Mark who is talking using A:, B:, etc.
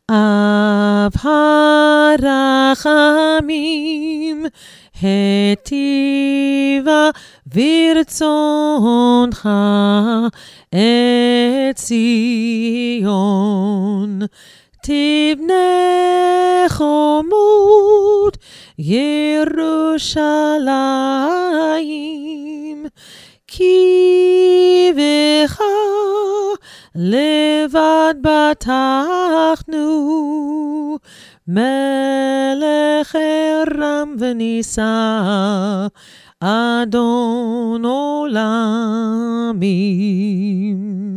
A: אב הרחמים, היטיבה ברצונך את ציון. תבנה חומות ירושלים, כי בך לבד בטחנו, מלך ארם ונישא, אדון עולמים.